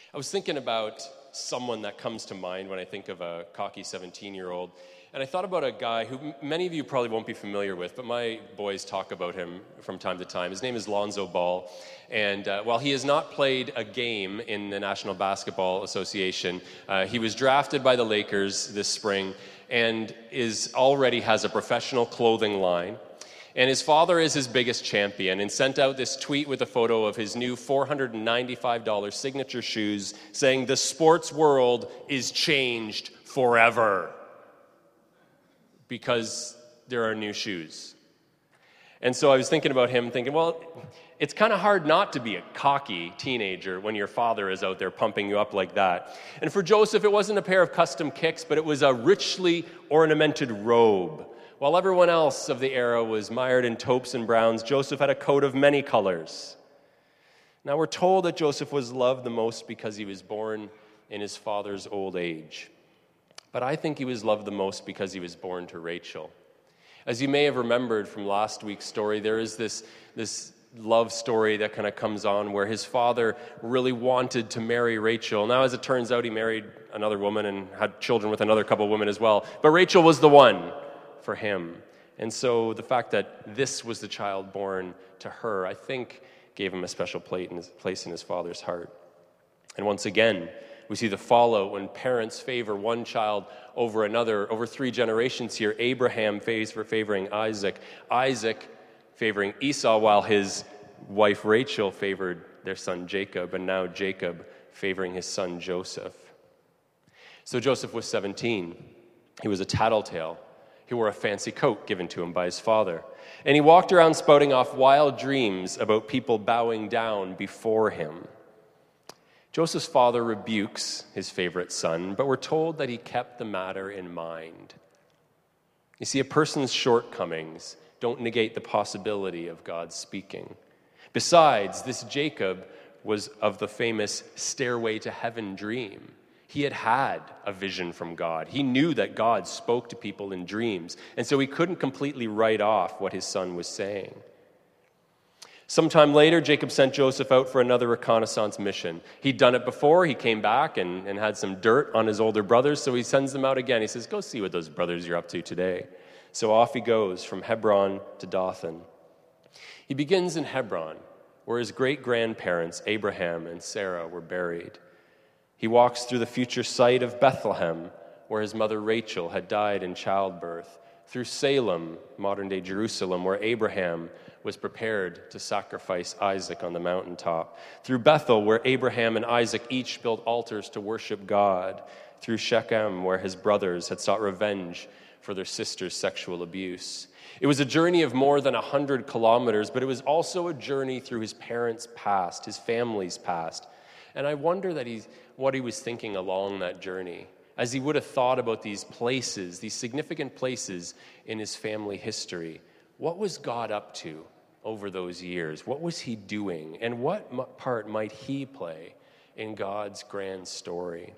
I was thinking about someone that comes to mind when I think of a cocky 17-year-old. And I thought about a guy who many of you probably won't be familiar with, but my boys talk about him from time to time. His name is Lonzo Ball. And while he has not played a game in the National Basketball Association, he was drafted by the Lakers this spring and already has a professional clothing line. And his father is his biggest champion and sent out this tweet with a photo of his new $495 signature shoes saying, "The sports world is changed forever," because there are new shoes. And so I was thinking about him, thinking, well, it's kind of hard not to be a cocky teenager when your father is out there pumping you up like that. And for Joseph, it wasn't a pair of custom kicks, but it was a richly ornamented robe. While everyone else of the era was mired in taupes and browns, Joseph had a coat of many colors. Now we're told that Joseph was loved the most because he was born in his father's old age. But I think he was loved the most because he was born to Rachel. As you may have remembered from last week's story, there is this love story that kind of comes on where his father really wanted to marry Rachel. Now, as it turns out, he married another woman and had children with another couple of women as well. But Rachel was the one for him. And so the fact that this was the child born to her, I think, gave him a special place in his father's heart. And once again, we see the fallout when parents favor one child over another. Over 3 generations here, Abraham favoring Isaac, Isaac favoring Esau, while his wife Rachel favored their son Jacob, and now Jacob favoring his son Joseph. So Joseph was 17. He was a tattletale. He wore a fancy coat given to him by his father. And he walked around spouting off wild dreams about people bowing down before him. Joseph's father rebukes his favorite son, but we're told that he kept the matter in mind. You see, a person's shortcomings don't negate the possibility of God speaking. Besides, this Jacob was of the famous Stairway to Heaven dream. He had had a vision from God. He knew that God spoke to people in dreams, and so he couldn't completely write off what his son was saying. Sometime later, Jacob sent Joseph out for another reconnaissance mission. He'd done it before. He came back and had some dirt on his older brothers, so he sends them out again. He says, "Go see what those brothers are up to today." So off he goes from Hebron to Dothan. He begins in Hebron, where his great-grandparents, Abraham and Sarah, were buried. He walks through the future site of Bethlehem, where his mother Rachel had died in childbirth, through Salem, modern-day Jerusalem, where Abraham was prepared to sacrifice Isaac on the mountaintop, through Bethel, where Abraham and Isaac each built altars to worship God, through Shechem, where his brothers had sought revenge for their sister's sexual abuse. It was a journey of more than 100 kilometers, but it was also a journey through his parents' past, his family's past. And I wonder what he was thinking along that journey, as he would have thought about these places, these significant places in his family history. What was God up to over those years? What was he doing? And what part might he play in God's grand story?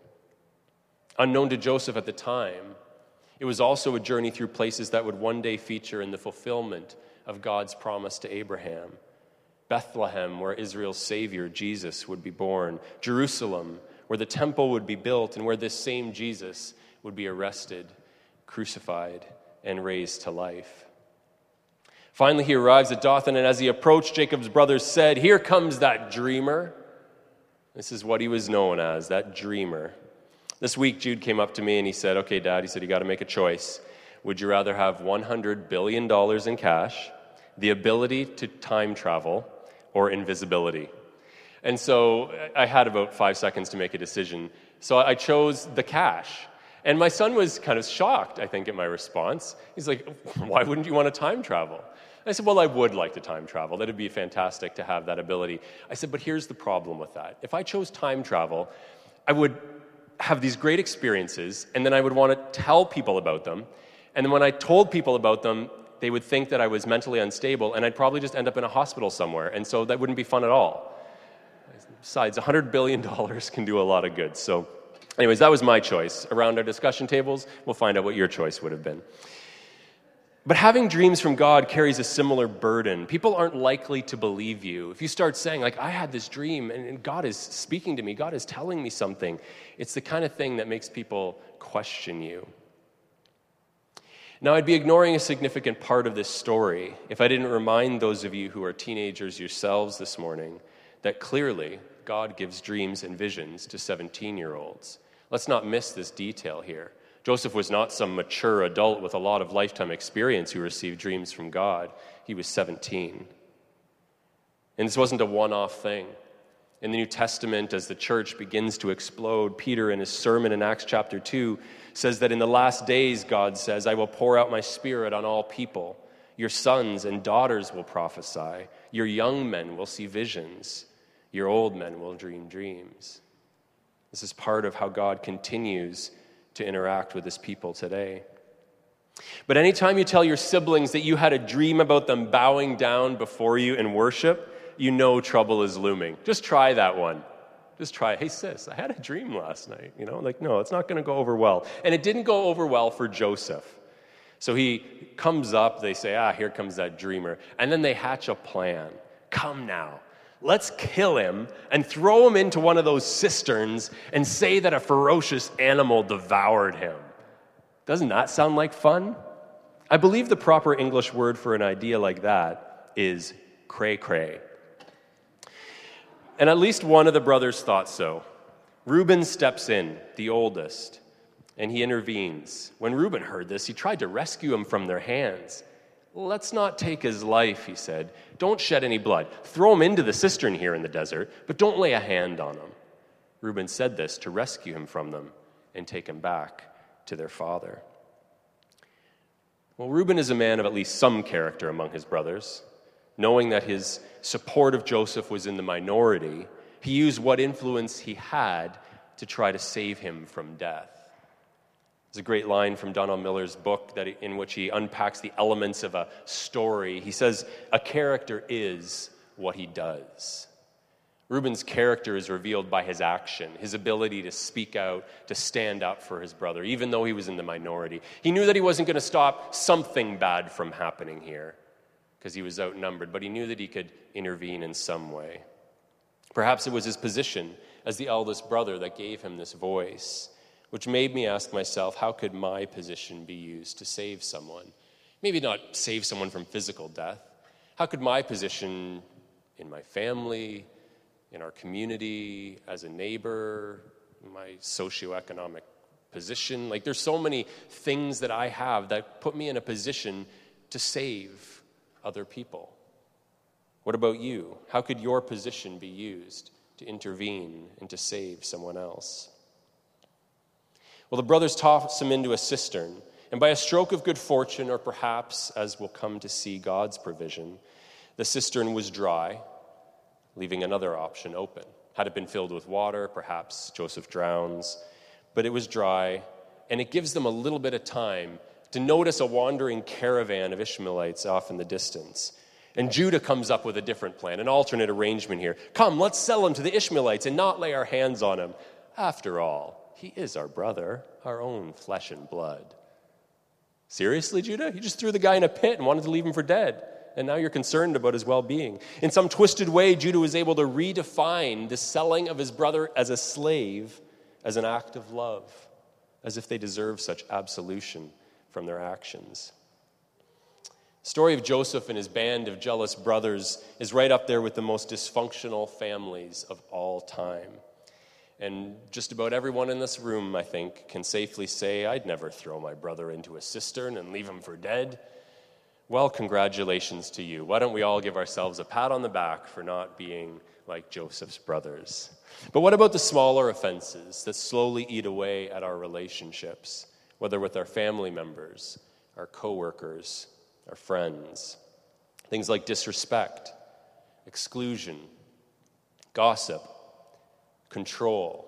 Unknown to Joseph at the time, it was also a journey through places that would one day feature in the fulfillment of God's promise to Abraham. Bethlehem, where Israel's Savior, Jesus, would be born. Jerusalem, where the temple would be built and where this same Jesus would be arrested, crucified, and raised to life. Finally, he arrives at Dothan, and as he approached, Jacob's brothers said, "Here comes that dreamer." This is what he was known as, that dreamer. This week, Jude came up to me and he said, "Okay, Dad," he said, "you got to make a choice. Would you rather have $100 billion in cash, the ability to time travel, or invisibility?" And so I had about 5 seconds to make a decision. So I chose the cash. And my son was kind of shocked, I think, at my response. He's like, "Why wouldn't you want to time travel?" I said, "Well, I would like to time travel. That'd be fantastic to have that ability." I said, "But here's the problem with that. If I chose time travel, I would have these great experiences, and then I would want to tell people about them. And then when I told people about them, they would think that I was mentally unstable, and I'd probably just end up in a hospital somewhere. And so that wouldn't be fun at all. Besides, $100 billion can do a lot of good." So anyways, that was my choice. Around our discussion tables, we'll find out what your choice would have been. But having dreams from God carries a similar burden. People aren't likely to believe you. If you start saying, like, I had this dream and God is speaking to me, God is telling me something, it's the kind of thing that makes people question you. Now, I'd be ignoring a significant part of this story if I didn't remind those of you who are teenagers yourselves this morning that clearly God gives dreams and visions to 17-year-olds. Let's not miss this detail here. Joseph was not some mature adult with a lot of lifetime experience who received dreams from God. He was 17. And this wasn't a one-off thing. In the New Testament, as the church begins to explode, Peter in his sermon in Acts chapter 2 says that in the last days, God says, I will pour out my spirit on all people. Your sons and daughters will prophesy. Your young men will see visions. Your old men will dream dreams. This is part of how God continues to interact with his people today. But anytime you tell your siblings that you had a dream about them bowing down before you in worship, you know trouble is looming. Just try that one. Just try, hey sis, I had a dream last night. No, it's not going to go over well. And it didn't go over well for Joseph. So he comes up, they say, here comes that dreamer. And then they hatch a plan. Come now. Let's kill him and throw him into one of those cisterns and say that a ferocious animal devoured him. Doesn't that sound like fun? I believe the proper English word for an idea like that is cray-cray. And at least one of the brothers thought so. Reuben steps in, the oldest, and he intervenes. When Reuben heard this, he tried to rescue him from their hands. Let's not take his life, he said. Don't shed any blood. Throw him into the cistern here in the desert, but don't lay a hand on him. Reuben said this to rescue him from them and take him back to their father. Well, Reuben is a man of at least some character among his brothers. Knowing that his support of Joseph was in the minority, he used what influence he had to try to save him from death. There's a great line from Donald Miller's book in which he unpacks the elements of a story. He says, a character is what he does. Reuben's character is revealed by his action, his ability to speak out, to stand up for his brother, even though he was in the minority. He knew that he wasn't going to stop something bad from happening here because he was outnumbered, but he knew that he could intervene in some way. Perhaps it was his position as the eldest brother that gave him this voice, which made me ask myself, how could my position be used to save someone? Maybe not save someone from physical death. How could my position in my family, in our community, as a neighbor, my socioeconomic position, there's so many things that I have that put me in a position to save other people. What about you? How could your position be used to intervene and to save someone else? Well, the brothers toss him into a cistern, and by a stroke of good fortune, or perhaps, as we'll come to see, God's provision, the cistern was dry, leaving another option open. Had it been filled with water, perhaps Joseph drowns, but it was dry, and it gives them a little bit of time to notice a wandering caravan of Ishmaelites off in the distance. And Judah comes up with a different plan, an alternate arrangement here. Come, let's sell him to the Ishmaelites and not lay our hands on him. After all, he is our brother, our own flesh and blood. Seriously, Judah? You just threw the guy in a pit and wanted to leave him for dead, and now you're concerned about his well-being. In some twisted way, Judah was able to redefine the selling of his brother as a slave as an act of love, as if they deserve such absolution from their actions. The story of Joseph and his band of jealous brothers is right up there with the most dysfunctional families of all time. And just about everyone in this room, I think, can safely say, I'd never throw my brother into a cistern and leave him for dead. Well, congratulations to you. Why don't we all give ourselves a pat on the back for not being like Joseph's brothers? But what about the smaller offenses that slowly eat away at our relationships, whether with our family members, our coworkers, our friends? Things like disrespect, exclusion, gossip, control,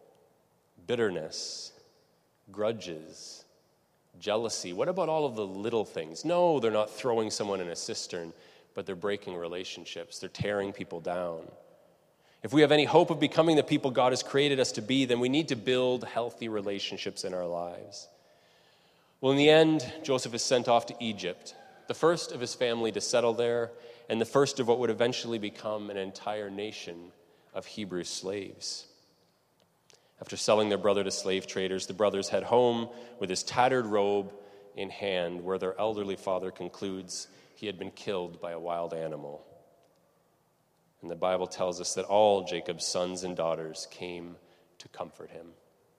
bitterness, grudges, jealousy. What about all of the little things? No, they're not throwing someone in a cistern, but they're breaking relationships. They're tearing people down. If we have any hope of becoming the people God has created us to be, then we need to build healthy relationships in our lives. Well, in the end, Joseph is sent off to Egypt, the first of his family to settle there, and the first of what would eventually become an entire nation of Hebrew slaves. After selling their brother to slave traders, the brothers head home with his tattered robe in hand, where their elderly father concludes he had been killed by a wild animal. And the Bible tells us that all Jacob's sons and daughters came to comfort him.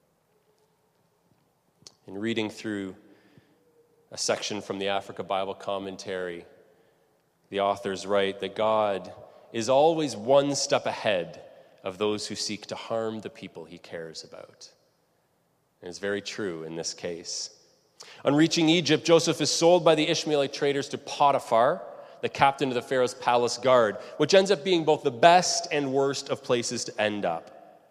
In reading through a section from the Africa Bible Commentary, the authors write that God is always one step ahead of those who seek to harm the people he cares about. And it's very true in this case. On reaching Egypt, Joseph is sold by the Ishmaelite traders to Potiphar, the captain of the Pharaoh's palace guard, which ends up being both the best and worst of places to end up.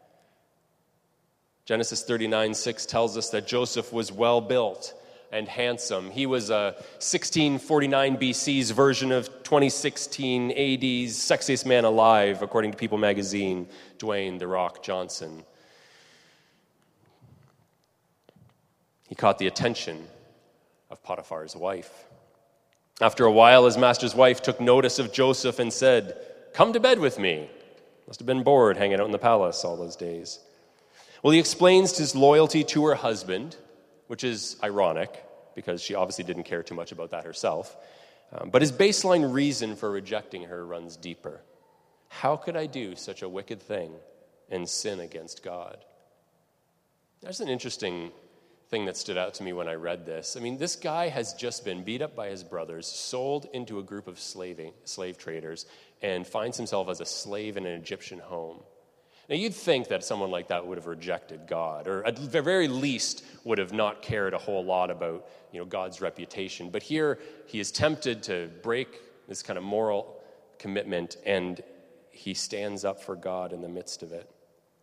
Genesis 39:6 tells us that Joseph was well built and handsome. He was a 1649 BC's version of 2016 AD's sexiest man alive, according to People magazine, Dwayne "The Rock" Johnson. He caught the attention of Potiphar's wife. After a while, his master's wife took notice of Joseph and said, "Come to bed with me." Must have been bored hanging out in the palace all those days. Well, he explains his loyalty to her husband, which is ironic because she obviously didn't care too much about that herself. But his baseline reason for rejecting her runs deeper. How could I do such a wicked thing and sin against God? There's an interesting thing that stood out to me when I read this. I mean, this guy has just been beat up by his brothers, sold into a group of slave traders, and finds himself as a slave in an Egyptian home. Now, you'd think that someone like that would have rejected God, or at the very least would have not cared a whole lot about, God's reputation. But here, he is tempted to break this kind of moral commitment, and he stands up for God in the midst of it.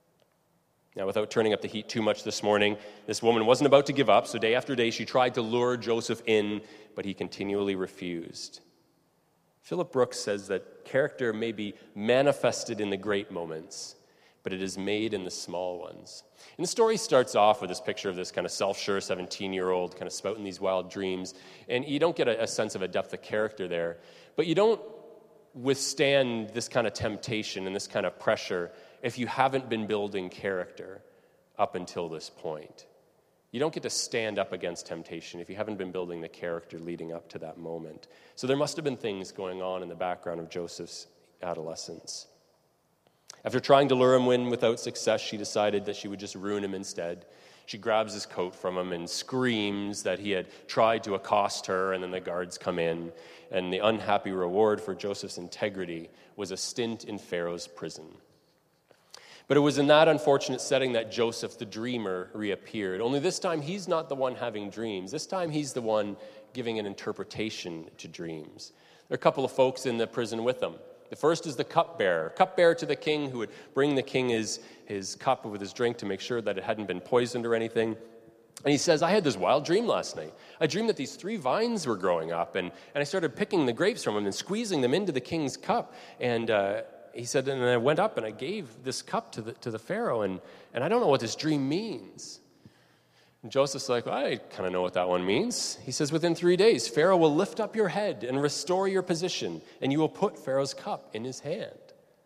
Now, without turning up the heat too much this morning, this woman wasn't about to give up, so day after day she tried to lure Joseph in, but he continually refused. Philip Brooks says that character may be manifested in the great moments, but it is made in the small ones. And the story starts off with this picture of this kind of self-sure 17-year-old kind of spouting these wild dreams, and you don't get a sense of a depth of character there, but you don't withstand this kind of temptation and this kind of pressure if you haven't been building character up until this point. You don't get to stand up against temptation if you haven't been building the character leading up to that moment. So there must have been things going on in the background of Joseph's adolescence. After trying to lure him in without success, she decided that she would just ruin him instead. She grabs his coat from him and screams that he had tried to accost her, and then the guards come in. And the unhappy reward for Joseph's integrity was a stint in Pharaoh's prison. But it was in that unfortunate setting that Joseph, the dreamer, reappeared. Only this time, he's not the one having dreams. This time, he's the one giving an interpretation to dreams. There are a couple of folks in the prison with him. The first is the cupbearer to the king, who would bring the king his cup with his drink to make sure that it hadn't been poisoned or anything. And he says, I had this wild dream last night. I dreamed that these 3 vines were growing up, and I started picking the grapes from them and squeezing them into the king's cup. And he said, and I went up and I gave this cup to the Pharaoh, and I don't know what this dream means. And Joseph's like, well, I kind of know what that one means. He says, within 3 days, Pharaoh will lift up your head and restore your position, and you will put Pharaoh's cup in his hand.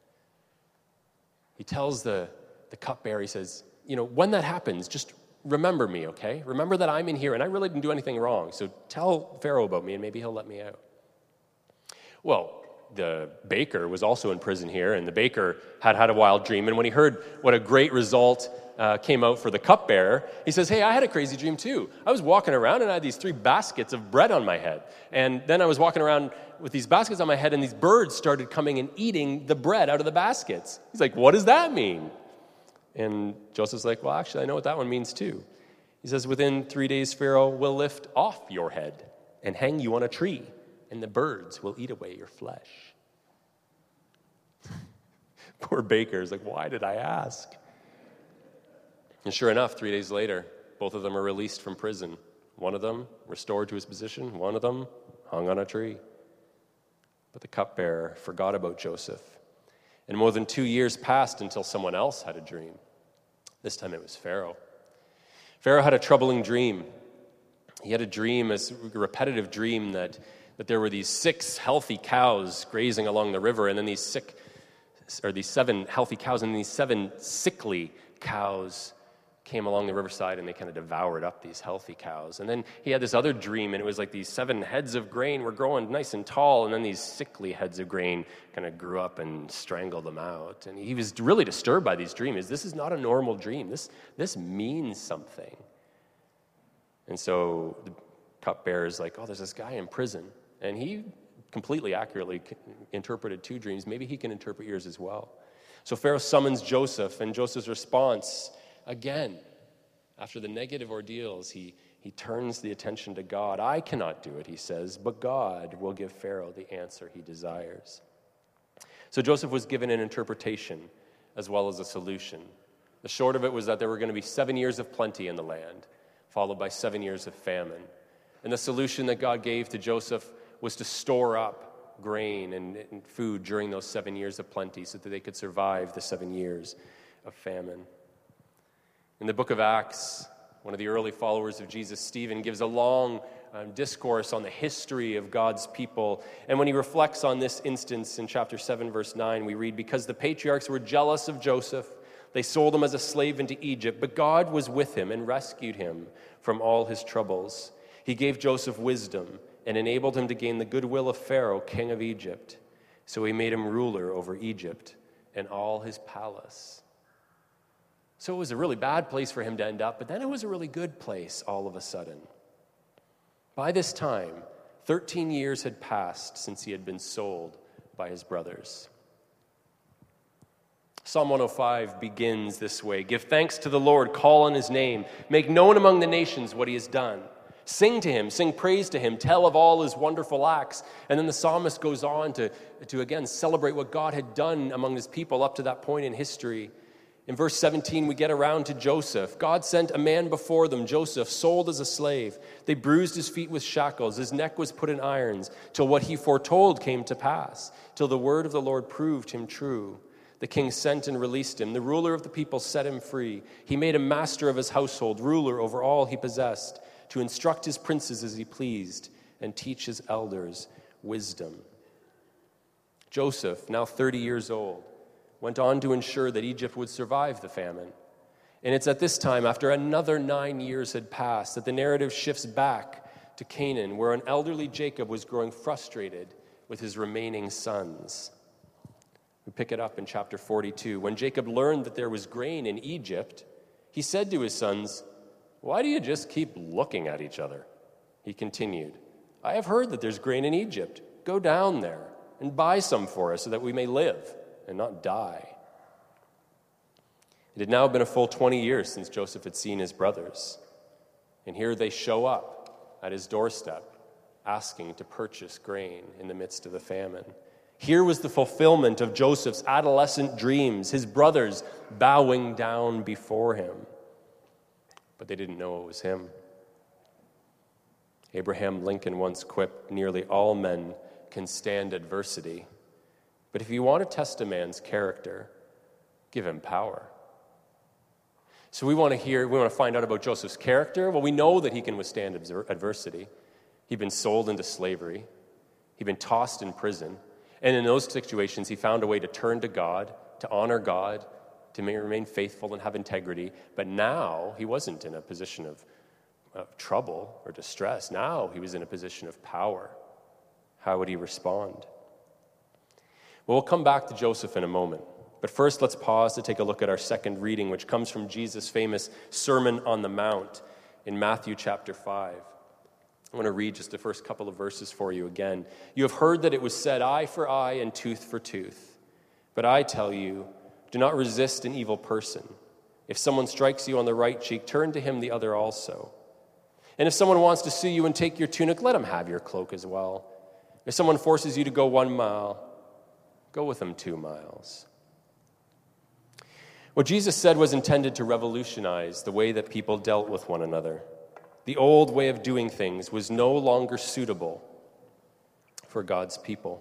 He tells the cupbearer, he says, when that happens, just remember me, okay? Remember that I'm in here, and I really didn't do anything wrong, so tell Pharaoh about me, and maybe he'll let me out. Well, the baker was also in prison here, and the baker had a wild dream, and when he heard what a great result came out for the cupbearer, he says, hey, I had a crazy dream too. I was walking around and I had these 3 baskets of bread on my head. And then I was walking around with these baskets on my head, and these birds started coming and eating the bread out of the baskets. He's like, what does that mean? And Joseph's like, well, actually, I know what that one means too. He says, within 3 days, Pharaoh will lift off your head and hang you on a tree, and the birds will eat away your flesh. Poor baker's like, why did I ask? And sure enough, 3 days later, both of them are released from prison. One of them restored to his position, one of them hung on a tree. But the cupbearer forgot about Joseph. And more than 2 years passed until someone else had a dream. This time it was Pharaoh. Pharaoh had a troubling dream. He had a dream, a repetitive dream, that there were these 6 healthy cows grazing along the river, and then these 7 healthy cows, and these 7 sickly cows came along the riverside, and they kind of devoured up these healthy cows. And then he had this other dream, and it was like these 7 heads of grain were growing nice and tall, and then these sickly heads of grain kind of grew up and strangled them out. And he was really disturbed by these dreams. This is not a normal dream. This means something. And so the cupbearer is like, oh, there's this guy in prison, and he completely accurately interpreted 2 dreams. Maybe he can interpret yours as well. So Pharaoh summons Joseph, and Joseph's response, again, after the negative ordeals, he turns the attention to God. I cannot do it, he says, but God will give Pharaoh the answer he desires. So Joseph was given an interpretation as well as a solution. The short of it was that there were going to be 7 years of plenty in the land, followed by 7 years of famine. And the solution that God gave to Joseph was to store up grain and food during those 7 years of plenty so that they could survive the 7 years of famine. In the book of Acts, one of the early followers of Jesus, Stephen, gives a long discourse on the history of God's people. And when he reflects on this instance in chapter 7, verse 9, we read, because the patriarchs were jealous of Joseph, they sold him as a slave into Egypt, but God was with him and rescued him from all his troubles. He gave Joseph wisdom and enabled him to gain the goodwill of Pharaoh, king of Egypt. So he made him ruler over Egypt and all his palace. So it was a really bad place for him to end up, but then it was a really good place all of a sudden. By this time, 13 years had passed since he had been sold by his brothers. Psalm 105 begins this way: give thanks to the Lord, call on his name, make known among the nations what he has done. Sing to him, sing praise to him, tell of all his wonderful acts. And then the psalmist goes on to again celebrate what God had done among his people up to that point in history. In verse 17, we get around to Joseph. God sent a man before them, Joseph, sold as a slave. They bruised his feet with shackles. His neck was put in irons, till what he foretold came to pass, till the word of the Lord proved him true. The king sent and released him. The ruler of the people set him free. He made him master of his household, ruler over all he possessed, to instruct his princes as he pleased, and teach his elders wisdom. Joseph, now 30 years old, went on to ensure that Egypt would survive the famine. And it's at this time, after another 9 years had passed, that the narrative shifts back to Canaan, where an elderly Jacob was growing frustrated with his remaining sons. We pick it up in chapter 42. When Jacob learned that there was grain in Egypt, he said to his sons, why do you just keep looking at each other? He continued, I have heard that there's grain in Egypt. Go down there and buy some for us so that we may live and not die. It had now been a full 20 years since Joseph had seen his brothers. And here they show up at his doorstep, asking to purchase grain in the midst of the famine. Here was the fulfillment of Joseph's adolescent dreams, his brothers bowing down before him. But they didn't know it was him. Abraham Lincoln once quipped, nearly all men can stand adversity. But if you want to test a man's character, give him power. So we want to find out about Joseph's character. Well, we know that he can withstand adversity. He'd been sold into slavery. He'd been tossed in prison. And in those situations, he found a way to turn to God, to honor God, to remain faithful and have integrity. But now he wasn't in a position of trouble or distress. Now he was in a position of power. How would he respond? Well, we'll come back to Joseph in a moment. But first, let's pause to take a look at our second reading, which comes from Jesus' famous Sermon on the Mount in Matthew chapter 5. I want to read just the first couple of verses for you again. You have heard that it was said, eye for eye and tooth for tooth. But I tell you, do not resist an evil person. If someone strikes you on the right cheek, turn to him the other also. And if someone wants to sue you and take your tunic, let him have your cloak as well. If someone forces you to go 1 mile, go with them 2 miles. What Jesus said was intended to revolutionize the way that people dealt with one another. The old way of doing things was no longer suitable for God's people.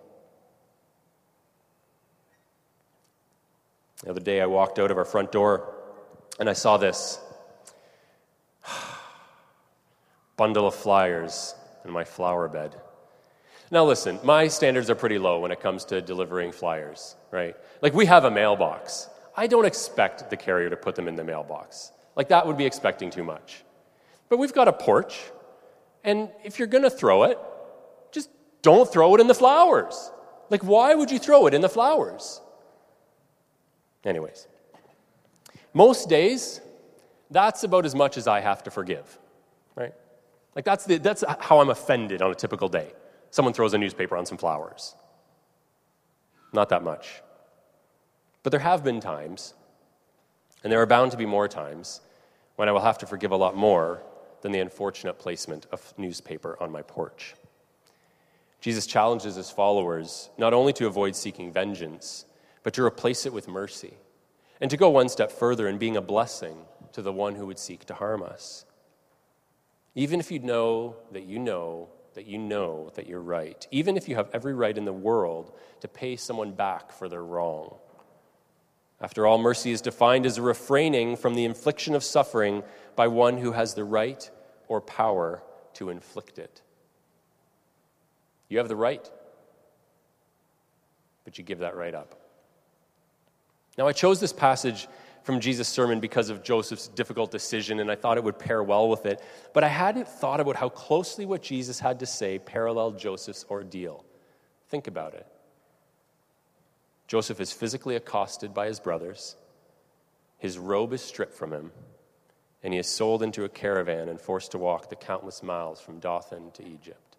The other day I walked out of our front door and I saw this. bundle of flyers in my flower bed. Now listen, my standards are pretty low when it comes to delivering flyers, right? Like, we have a mailbox. I don't expect the carrier to put them in the mailbox. Like, that would be expecting too much. But we've got a porch, and if you're going to throw it, just don't throw it in the flowers. Like, why would you throw it in the flowers? Anyways, most days, that's about as much as I have to forgive, right? Like, that's how I'm offended on a typical day. Someone throws a newspaper on some flowers. Not that much. But there have been times, and there are bound to be more times, when I will have to forgive a lot more than the unfortunate placement of newspaper on my porch. Jesus challenges his followers not only to avoid seeking vengeance, but to replace it with mercy, and to go one step further in being a blessing to the one who would seek to harm us. Even if you know that you know that you know that you're right, even if you have every right in the world to pay someone back for their wrong. After all, mercy is defined as a refraining from the infliction of suffering by one who has the right or power to inflict it. You have the right, but you give that right up. Now, I chose this passage from Jesus' sermon because of Joseph's difficult decision, and I thought it would pair well with it. But I hadn't thought about how closely what Jesus had to say paralleled Joseph's ordeal. Think about it. Joseph is physically accosted by his brothers. His robe is stripped from him, and he is sold into a caravan and forced to walk the countless miles from Dothan to Egypt.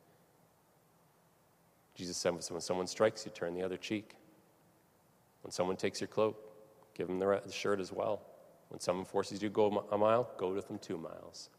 Jesus said, when someone strikes you, turn the other cheek. When someone takes your cloak, give them the shirt as well. When someone forces you to go a mile, go with them 2 miles.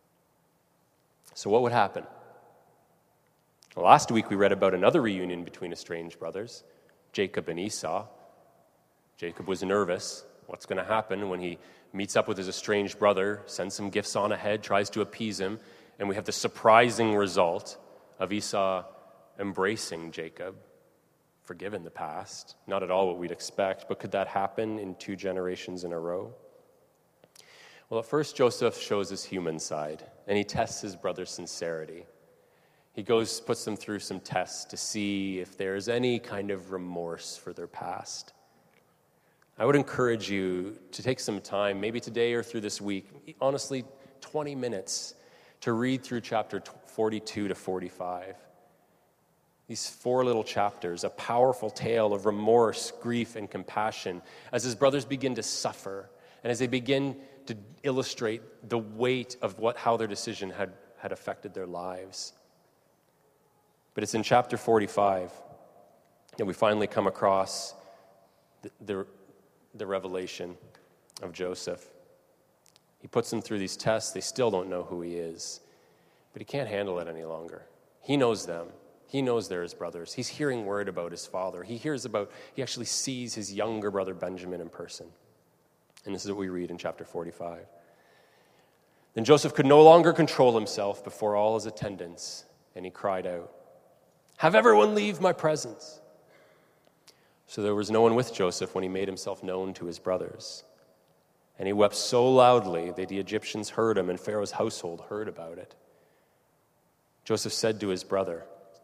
So what would happen? Well, last week we read about another reunion between estranged brothers, Jacob and Esau. Jacob was nervous. What's going to happen when he meets up with his estranged brother, sends some gifts on ahead, tries to appease him, and we have the surprising result of Esau embracing Jacob. Forgiven the past. Not at all what we'd expect, but could that happen in 2 generations in a row? Well, at first, Joseph shows his human side, and he tests his brother's sincerity. He puts them through some tests to see if there's any kind of remorse for their past. I would encourage you to take some time, maybe today or through this week, honestly, 20 minutes, to read through chapter 42 to 45. These 4 little chapters, a powerful tale of remorse, grief, and compassion as his brothers begin to suffer and as they begin to illustrate the weight of how their decision had affected their lives. But it's in chapter 45 that we finally come across the revelation of Joseph. He puts them through these tests. They still don't know who he is, but he can't handle it any longer. He knows them. He knows they're his brothers. He's hearing word about his father. He actually sees his younger brother Benjamin in person. And this is what we read in chapter 45. Then Joseph could no longer control himself before all his attendants, and he cried out, "Have everyone leave my presence." So there was no one with Joseph when he made himself known to his brothers. And he wept so loudly that the Egyptians heard him, and Pharaoh's household heard about it. Joseph said to his brother,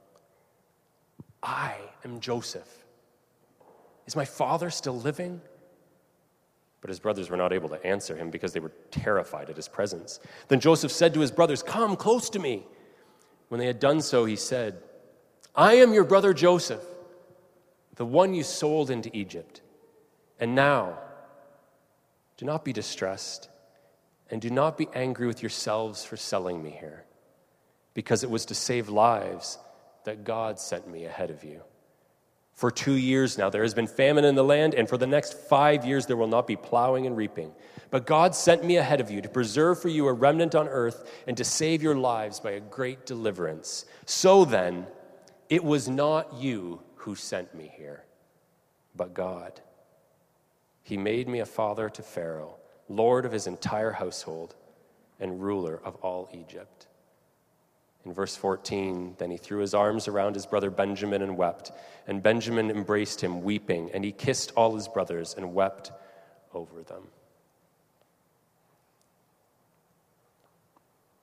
"I am Joseph. Is my father still living?" But his brothers were not able to answer him because they were terrified at his presence. Then Joseph said to his brothers, "Come close to me." When they had done so, he said, "I am your brother Joseph, the one you sold into Egypt. And now, do not be distressed, and do not be angry with yourselves for selling me here, because it was to save lives that God sent me ahead of you. For 2 years now there has been famine in the land, and for the next 5 years there will not be plowing and reaping. But God sent me ahead of you to preserve for you a remnant on earth and to save your lives by a great deliverance. So then, it was not you who sent me here, but God. He made me a father to Pharaoh, lord of his entire household, and ruler of all Egypt." In verse 14, then he threw his arms around his brother Benjamin and wept. And Benjamin embraced him, weeping, and he kissed all his brothers and wept over them.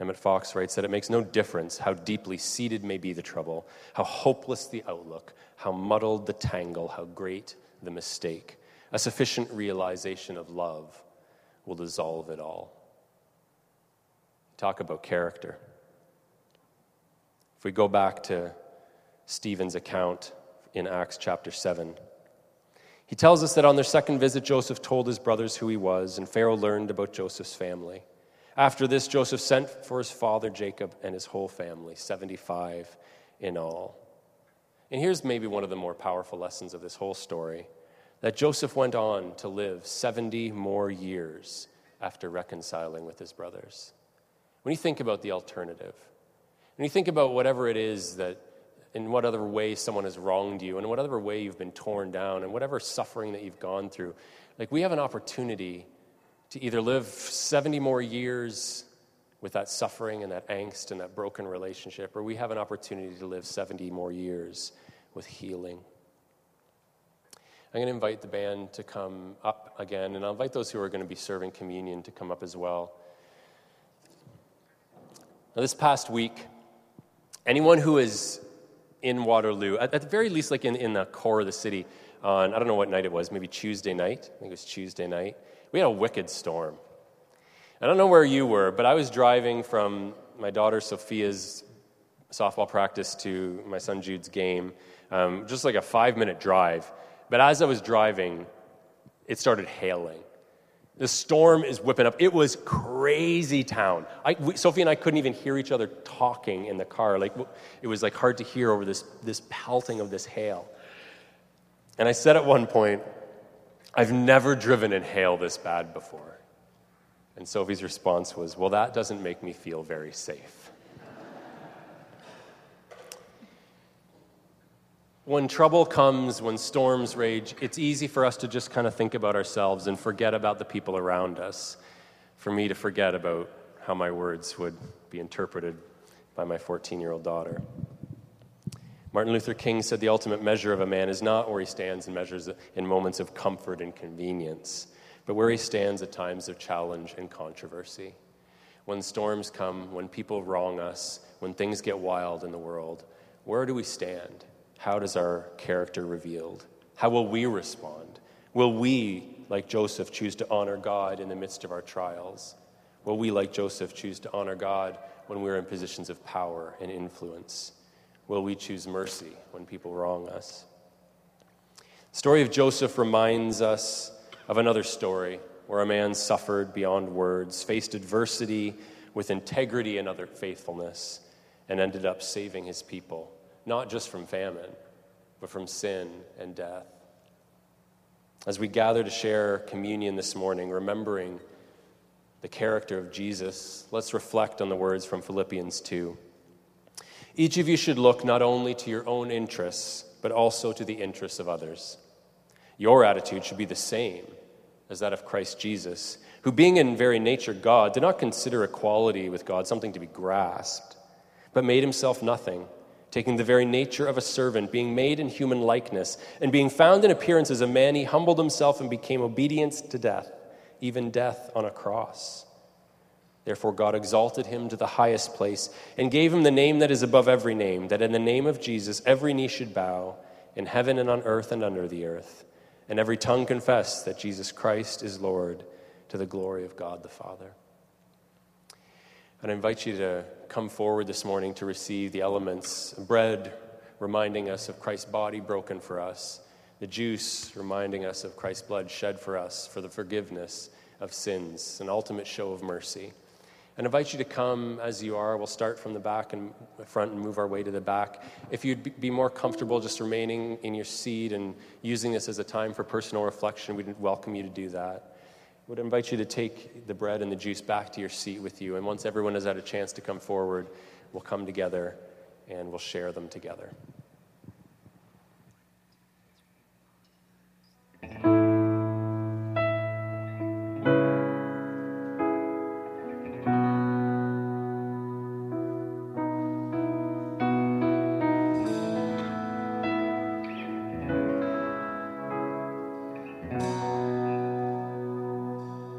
Emmett Fox writes that it makes no difference how deeply seated may be the trouble, how hopeless the outlook, how muddled the tangle, how great the mistake. A sufficient realization of love will dissolve it all. Talk about character. If we go back to Stephen's account in Acts chapter 7, he tells us that on their second visit, Joseph told his brothers who he was, and Pharaoh learned about Joseph's family. After this, Joseph sent for his father Jacob and his whole family, 75 in all. And here's maybe one of the more powerful lessons of this whole story, that Joseph went on to live 70 more years after reconciling with his brothers. When you think about the alternative, when you think about whatever it is that, in what other way someone has wronged you, and whatever way you've been torn down, and whatever suffering that you've gone through, like we have an opportunity to either live 70 more years with that suffering and that angst and that broken relationship, or we have an opportunity to live 70 more years with healing. I'm going to invite the band to come up again, and I'll invite those who are going to be serving communion to come up as well. Now, this past week, anyone who is in Waterloo, at the very least like in the core of the city, on, I don't know what night it was, maybe Tuesday night, I think it was Tuesday night, we had a wicked storm. I don't know where you were, but I was driving from my daughter Sophia's softball practice to my son Jude's game, just like a 5-minute drive. But as I was driving, it started hailing. The storm is whipping up. It was crazy town. Sophie and I couldn't even hear each other talking in the car. Like it was like hard to hear over this pelting of this hail. And I said at one point, I've never driven in hail this bad before. And Sophie's response was, well, that doesn't make me feel very safe. When trouble comes, when storms rage, it's easy for us to just kind of think about ourselves and forget about the people around us. For me to forget about how my words would be interpreted by my 14-year-old daughter. Martin Luther King said the ultimate measure of a man is not where he stands and measures in moments of comfort and convenience, but where he stands at times of challenge and controversy. When storms come, when people wrong us, when things get wild in the world, where do we stand? How does our character revealed? How will we respond? Will we, like Joseph, choose to honor God in the midst of our trials? Will we, like Joseph, choose to honor God when we're in positions of power and influence? Will we choose mercy when people wrong us? The story of Joseph reminds us of another story where a man suffered beyond words, faced adversity with integrity and other faithfulness, and ended up saving his people, not just from famine, but from sin and death. As we gather to share communion this morning, remembering the character of Jesus, let's reflect on the words from Philippians 2. Each of you should look not only to your own interests, but also to the interests of others. Your attitude should be the same as that of Christ Jesus, who being in very nature God, did not consider equality with God something to be grasped, but made himself nothing, taking the very nature of a servant, being made in human likeness, and being found in appearance as a man, he humbled himself and became obedient to death, even death on a cross. Therefore God exalted him to the highest place and gave him the name that is above every name, that in the name of Jesus every knee should bow, in heaven and on earth and under the earth, and every tongue confess that Jesus Christ is Lord, to the glory of God the Father. And I invite you to come forward this morning to receive the elements: bread reminding us of Christ's body broken for us, the juice reminding us of Christ's blood shed for us for the forgiveness of sins, an ultimate show of mercy. I invite you to come as you are. We'll start from the back and front and move our way to the back. If you'd be more comfortable just remaining in your seat and using this as a time for personal reflection, we'd welcome you to do that. I would invite you to take the bread and the juice back to your seat with you. And once everyone has had a chance to come forward, we'll come together and we'll share them together.